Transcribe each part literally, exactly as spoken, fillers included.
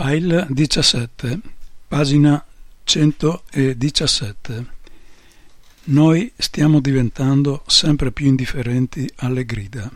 File diciassette, pagina centodiciassette. Noi stiamo diventando sempre più indifferenti alle grida.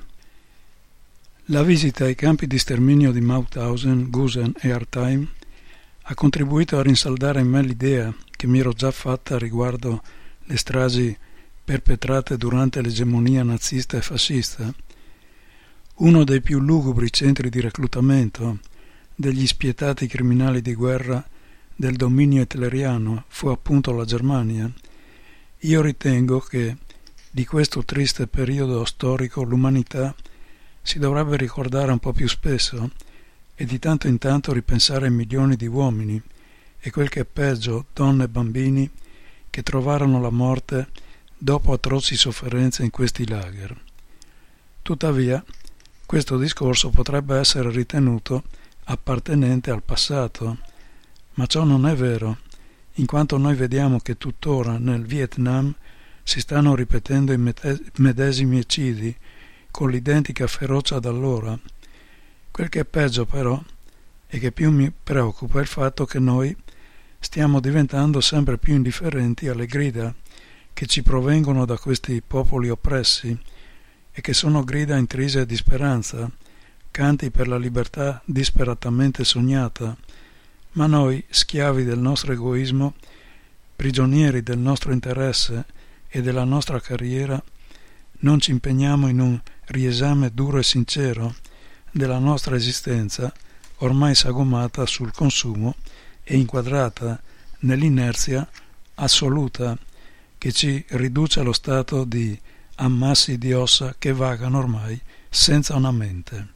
La visita ai campi di sterminio di Mauthausen, Gusen e Artheim ha contribuito a rinsaldare in me l'idea che mi ero già fatta riguardo le stragi perpetrate durante l'egemonia nazista e fascista. Uno dei più lugubri centri di reclutamento degli spietati criminali di guerra del dominio hitleriano fu appunto la Germania. Io ritengo che di questo triste periodo storico l'umanità si dovrebbe ricordare un po' più spesso e di tanto in tanto ripensare ai milioni di uomini e quel che è peggio, donne e bambini che trovarono la morte dopo atroci sofferenze in questi lager. Tuttavia, questo discorso potrebbe essere ritenuto appartenente al passato, ma ciò non è vero, in quanto noi vediamo che tuttora nel Vietnam si stanno ripetendo i medesimi eccidi con l'identica ferocia d'allora. Quel che è peggio però e che più mi preoccupa è il fatto che noi stiamo diventando sempre più indifferenti alle grida che ci provengono da questi popoli oppressi e che sono grida intrise di speranza, canti per la libertà disperatamente sognata, ma noi, schiavi del nostro egoismo, prigionieri del nostro interesse e della nostra carriera, non ci impegniamo in un riesame duro e sincero della nostra esistenza, ormai sagomata sul consumo e inquadrata nell'inerzia assoluta che ci riduce allo stato di ammassi di ossa che vagano ormai senza una mente.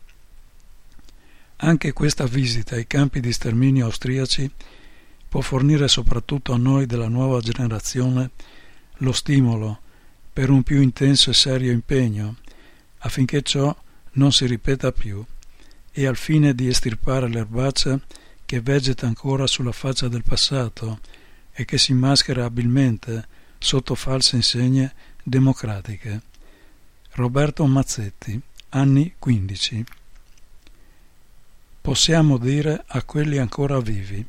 Anche questa visita ai campi di sterminio austriaci può fornire soprattutto a noi della nuova generazione lo stimolo per un più intenso e serio impegno affinché ciò non si ripeta più e al fine di estirpare l'erbaccia che vegeta ancora sulla faccia del passato e che si maschera abilmente sotto false insegne democratiche. Roberto Mazzetti, anni quindici. Possiamo dire a quelli ancora vivi.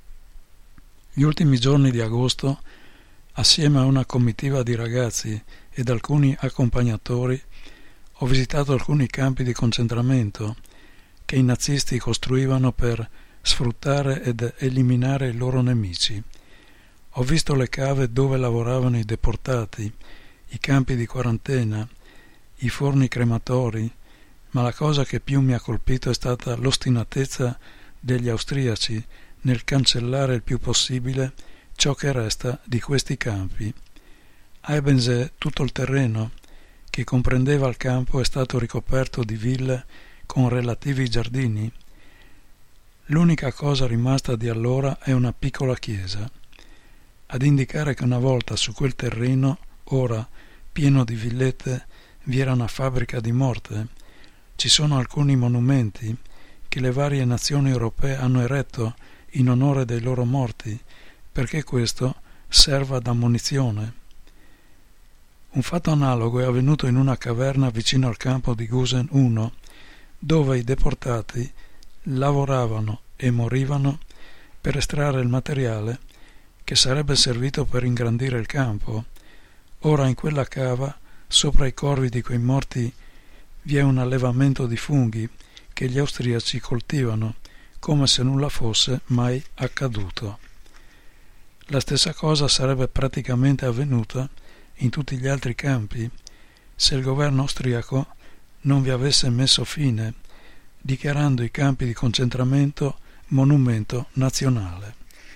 Gli ultimi giorni di agosto, assieme a una comitiva di ragazzi ed alcuni accompagnatori, ho visitato alcuni campi di concentramento che i nazisti costruivano per sfruttare ed eliminare i loro nemici. Ho visto le cave dove lavoravano i deportati, i campi di quarantena, i forni crematori, ma la cosa che più mi ha colpito è stata l'ostinatezza degli austriaci nel cancellare il più possibile ciò che resta di questi campi. A Ebensee tutto il terreno che comprendeva il campo è stato ricoperto di ville con relativi giardini. L'unica cosa rimasta di allora è una piccola chiesa, ad indicare che una volta su quel terreno, ora pieno di villette, vi era una fabbrica di morte. Ci sono alcuni monumenti che le varie nazioni europee hanno eretto in onore dei loro morti, perché questo serva da ammonizione. Un fatto analogo è avvenuto in una caverna vicino al campo di Gusen uno, dove i deportati lavoravano e morivano per estrarre il materiale che sarebbe servito per ingrandire il campo. Ora in quella cava, sopra i corvi di quei morti, vi è un allevamento di funghi che gli austriaci coltivano come se nulla fosse mai accaduto. La stessa cosa sarebbe praticamente avvenuta in tutti gli altri campi se il governo austriaco non vi avesse messo fine, dichiarando i campi di concentramento monumento nazionale.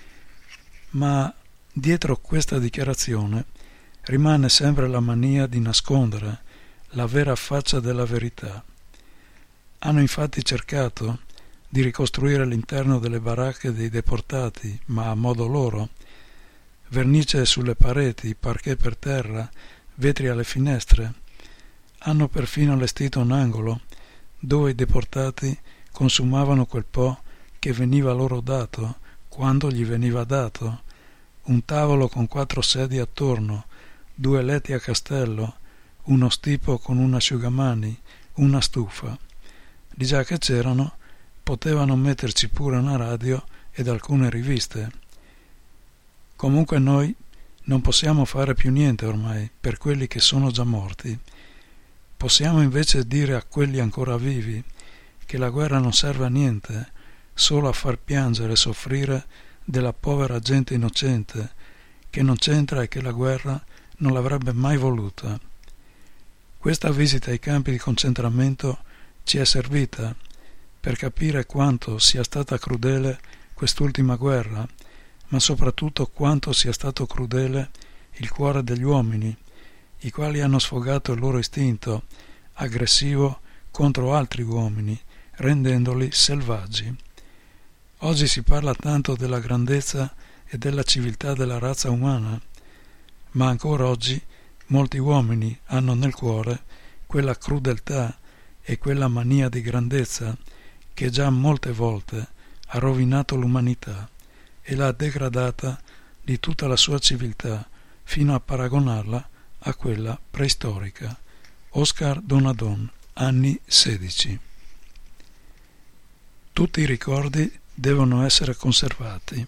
Ma dietro questa dichiarazione rimane sempre la mania di nascondere la vera faccia della verità. Hanno infatti cercato di ricostruire l'interno delle baracche dei deportati, ma a modo loro. Vernice sulle pareti, parquet per terra, vetri alle finestre. Hanno perfino allestito un angolo dove i deportati consumavano quel po' che veniva loro dato, quando gli veniva dato. Un tavolo con quattro sedie attorno, due letti a castello, uno stipo con un asciugamani, una stufa. Di già che c'erano, potevano metterci pure una radio ed alcune riviste. Comunque noi non possiamo fare più niente ormai per quelli che sono già morti. Possiamo invece dire a quelli ancora vivi che la guerra non serve a niente, solo a far piangere e soffrire della povera gente innocente che non c'entra e che la guerra non l'avrebbe mai voluta. Questa visita ai campi di concentramento ci è servita per capire quanto sia stata crudele quest'ultima guerra, ma soprattutto quanto sia stato crudele il cuore degli uomini, i quali hanno sfogato il loro istinto aggressivo contro altri uomini, rendendoli selvaggi. Oggi si parla tanto della grandezza e della civiltà della razza umana, ma ancora oggi molti uomini hanno nel cuore quella crudeltà e quella mania di grandezza che già molte volte ha rovinato l'umanità e l'ha degradata di tutta la sua civiltà fino a paragonarla a quella preistorica. Oscar Donadon, anni sedici. Tutti i ricordi devono essere conservati.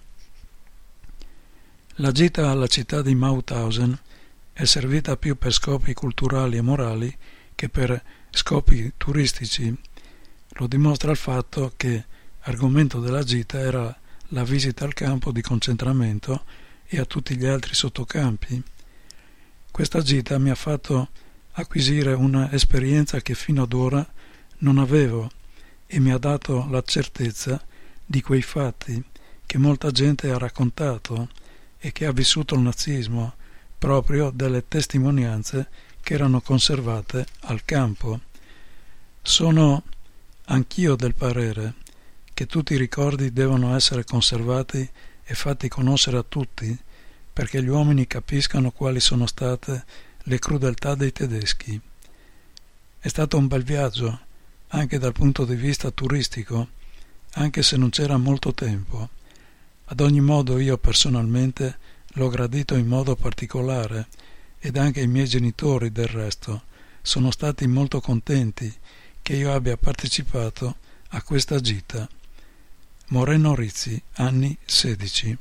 La gita alla città di Mauthausen è servita più per scopi culturali e morali che per scopi turistici. Lo dimostra il fatto che argomento della gita era la visita al campo di concentramento e a tutti gli altri sottocampi. Questa gita mi ha fatto acquisire una esperienza che fino ad ora non avevo e mi ha dato la certezza di quei fatti che molta gente ha raccontato e che ha vissuto il nazismo, proprio delle testimonianze che erano conservate al campo. Sono anch'io del parere che tutti i ricordi devono essere conservati e fatti conoscere a tutti, perché gli uomini capiscano quali sono state le crudeltà dei tedeschi. È stato un bel viaggio, anche dal punto di vista turistico, anche se non c'era molto tempo. Ad ogni modo io personalmente l'ho gradito in modo particolare ed anche i miei genitori, del resto, sono stati molto contenti che io abbia partecipato a questa gita. Moreno Rizzi, anni sedici.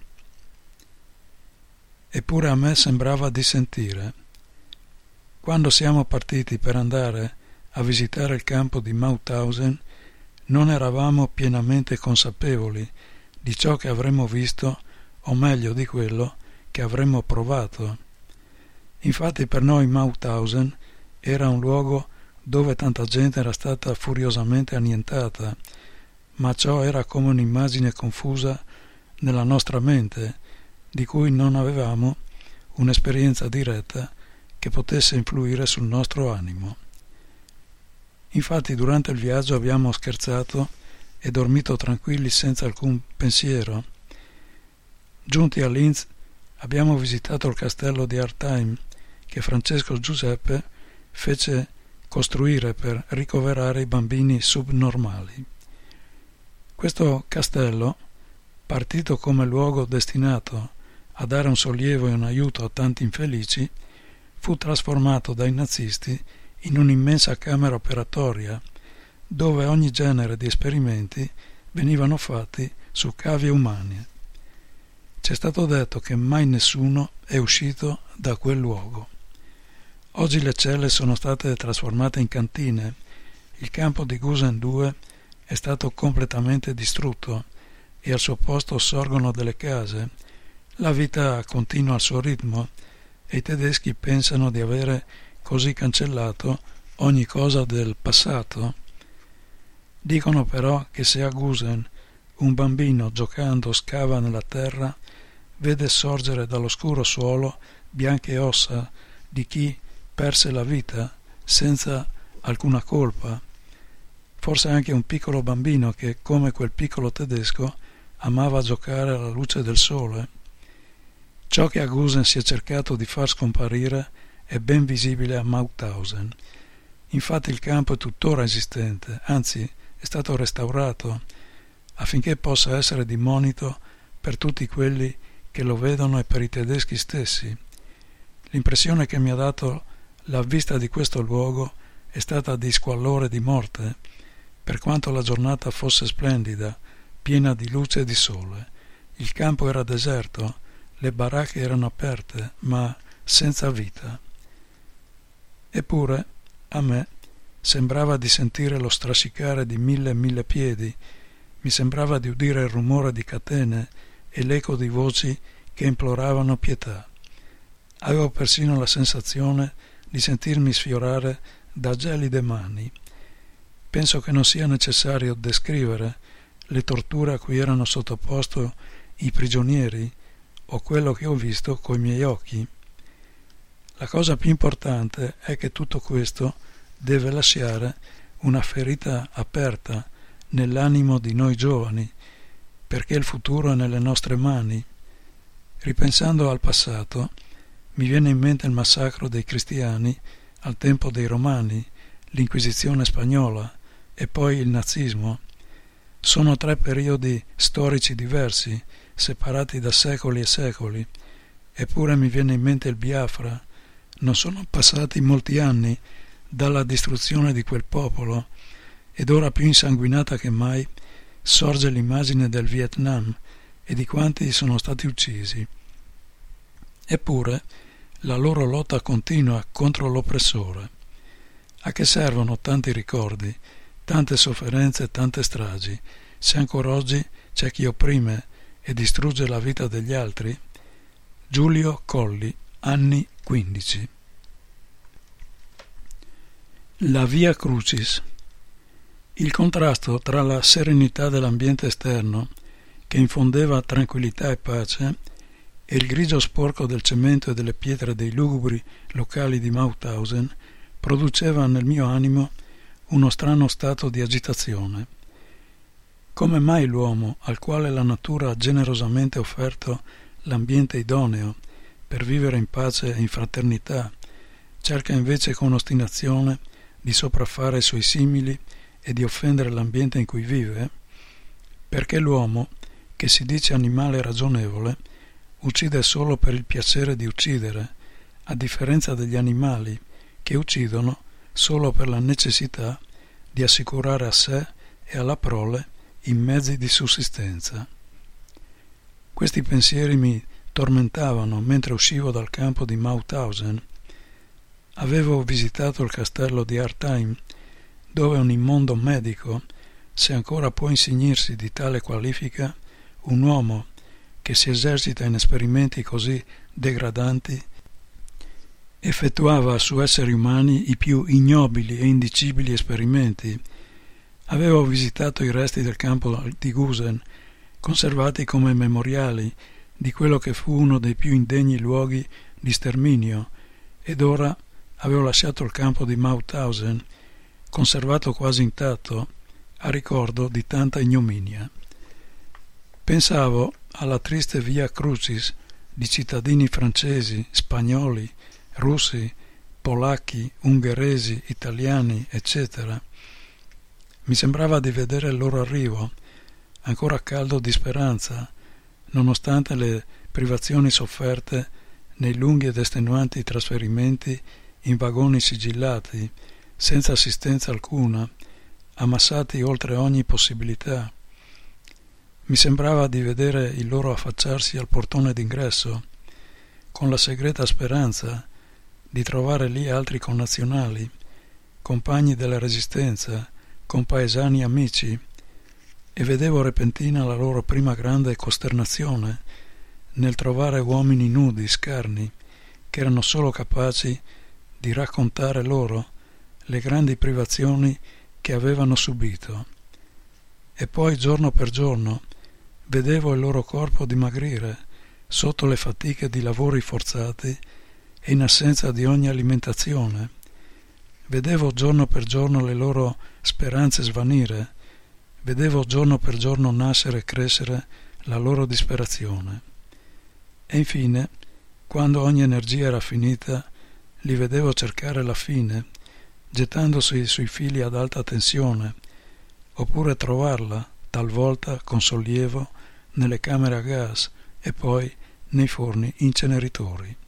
Eppure a me sembrava di sentire. Quando siamo partiti per andare a visitare il campo di Mauthausen, non eravamo pienamente consapevoli di ciò che avremmo visto, o meglio di quello che avremmo provato. Infatti per noi Mauthausen era un luogo dove tanta gente era stata furiosamente annientata, ma ciò era come un'immagine confusa nella nostra mente, di cui non avevamo un'esperienza diretta che potesse influire sul nostro animo. Infatti durante il viaggio abbiamo scherzato e dormito tranquilli senza alcun pensiero. Giunti a Linz abbiamo visitato il castello di Artheim che Francesco Giuseppe fece costruire per ricoverare i bambini subnormali. Questo castello, partito come luogo destinato a dare un sollievo e un aiuto a tanti infelici, fu trasformato dai nazisti in un'immensa camera operatoria dove ogni genere di esperimenti venivano fatti su cavie umane. C'è stato detto che mai nessuno è uscito da quel luogo. Oggi le celle sono state trasformate in cantine, il campo di Gusen due è stato completamente distrutto e al suo posto sorgono delle case. La vita continua al suo ritmo e i tedeschi pensano di avere così cancellato ogni cosa del passato. Dicono però che se a Gusen un bambino giocando scava nella terra, vede sorgere dall'oscuro suolo bianche ossa di chi perse la vita senza alcuna colpa, forse anche un piccolo bambino che, come quel piccolo tedesco, amava giocare alla luce del sole. Ciò che a Gusen si è cercato di far scomparire è ben visibile a Mauthausen. Infatti il campo è tuttora esistente, anzi è stato restaurato, affinché possa essere di monito per tutti quelli che lo vedono e per i tedeschi stessi. L'impressione che mi ha dato la vista di questo luogo è stata di squallore e di morte, per quanto la giornata fosse splendida, piena di luce e di sole. Il campo era deserto, le baracche erano aperte, ma senza vita. Eppure, a me, sembrava di sentire lo strascicare di mille e mille piedi, mi sembrava di udire il rumore di catene e l'eco di voci che imploravano pietà. Avevo persino la sensazione di sentirmi sfiorare da gelide mani. Penso che non sia necessario descrivere le torture a cui erano sottoposti i prigionieri o quello che ho visto coi miei occhi. La cosa più importante è che tutto questo deve lasciare una ferita aperta nell'animo di noi giovani, perché il futuro è nelle nostre mani. Ripensando al passato, mi viene in mente il massacro dei cristiani al tempo dei Romani, l'Inquisizione spagnola e poi il nazismo. Sono tre periodi storici diversi, separati da secoli e secoli, eppure mi viene in mente il Biafra. Non sono passati molti anni dalla distruzione di quel popolo ed ora più insanguinata che mai sorge l'immagine del Vietnam e di quanti sono stati uccisi. Eppure la loro lotta continua contro l'oppressore. A che servono tanti ricordi, tante sofferenze e tante stragi, se ancora oggi c'è chi opprime e distrugge la vita degli altri? Giulio Colli, anni quindici. La Via Crucis. Il contrasto tra la serenità dell'ambiente esterno, che infondeva tranquillità e pace, e il grigio sporco del cemento e delle pietre dei lugubri locali di Mauthausen produceva nel mio animo uno strano stato di agitazione. Come mai l'uomo, al quale la natura ha generosamente offerto l'ambiente idoneo per vivere in pace e in fraternità, cerca invece con ostinazione di sopraffare i suoi simili e di offendere l'ambiente in cui vive? Perché l'uomo, che si dice animale ragionevole, uccide solo per il piacere di uccidere, a differenza degli animali che uccidono solo per la necessità di assicurare a sé e alla prole i mezzi di sussistenza. Questi pensieri mi tormentavano mentre uscivo dal campo di Mauthausen. Avevo visitato il castello di Artheim, dove un immondo medico, se ancora può insignirsi di tale qualifica, un uomo che si esercita in esperimenti così degradanti, effettuava su esseri umani i più ignobili e indicibili esperimenti. Avevo visitato i resti del campo di Gusen, conservati come memoriali di quello che fu uno dei più indegni luoghi di sterminio, ed ora avevo lasciato il campo di Mauthausen, conservato quasi intatto, a ricordo di tanta ignominia. Pensavo alla triste Via Crucis di cittadini francesi, spagnoli, russi, polacchi, ungheresi, italiani, eccetera. Mi sembrava di vedere il loro arrivo, ancora caldo di speranza, nonostante le privazioni sofferte nei lunghi ed estenuanti trasferimenti in vagoni sigillati, senza assistenza alcuna, ammassati oltre ogni possibilità. Mi sembrava di vedere il loro affacciarsi al portone d'ingresso, con la segreta speranza di trovare lì altri connazionali, compagni della resistenza, compaesani amici, e vedevo repentina la loro prima grande costernazione nel trovare uomini nudi, scarni, che erano solo capaci di raccontare loro le grandi privazioni che avevano subito. E poi giorno per giorno vedevo il loro corpo dimagrire sotto le fatiche di lavori forzati e in assenza di ogni alimentazione. Vedevo giorno per giorno le loro speranze svanire, vedevo giorno per giorno nascere e crescere la loro disperazione. E infine, quando ogni energia era finita, li vedevo cercare la fine, gettandosi sui fili ad alta tensione, oppure trovarla, talvolta con sollievo, nelle camere a gas e poi nei forni inceneritori.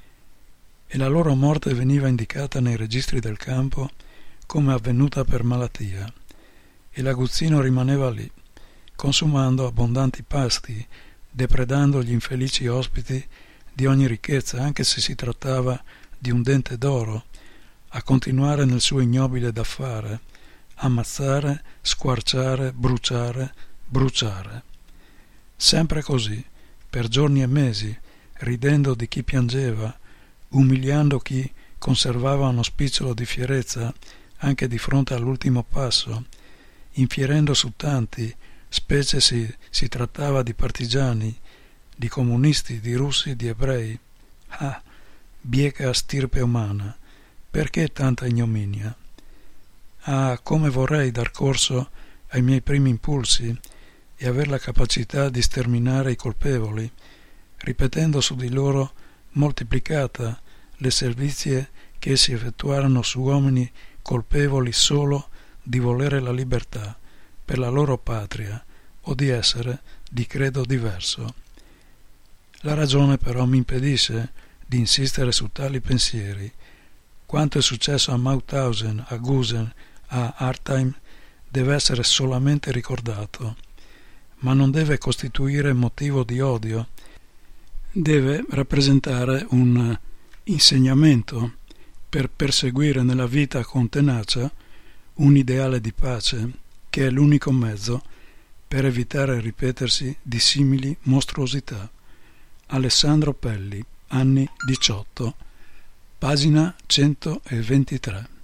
E la loro morte veniva indicata nei registri del campo come avvenuta per malattia, e l'aguzzino rimaneva lì, consumando abbondanti pasti, depredando gli infelici ospiti di ogni ricchezza, anche se si trattava di un dente d'oro, a continuare nel suo ignobile d'affare, ammazzare, squarciare, bruciare, bruciare. Sempre così, per giorni e mesi, ridendo di chi piangeva, umiliando chi conservava uno spicciolo di fierezza anche di fronte all'ultimo passo, infierendo su tanti, specie se si trattava di partigiani, di comunisti, di russi, di ebrei. Ah, bieca stirpe umana, perché tanta ignominia? Ah, come vorrei dar corso ai miei primi impulsi e aver la capacità di sterminare i colpevoli, ripetendo su di loro moltiplicata le servizie che essi effettuarono su uomini colpevoli solo di volere la libertà per la loro patria o di essere di credo diverso. La ragione però mi impedisce di insistere su tali pensieri. Quanto è successo a Mauthausen, a Gusen, a Hartheim deve essere solamente ricordato, ma non deve costituire motivo di odio, deve rappresentare un insegnamento per perseguire nella vita con tenacia un ideale di pace che è l'unico mezzo per evitare il ripetersi di simili mostruosità. Alessandro Pelli, anni diciotto, pagina centoventitré.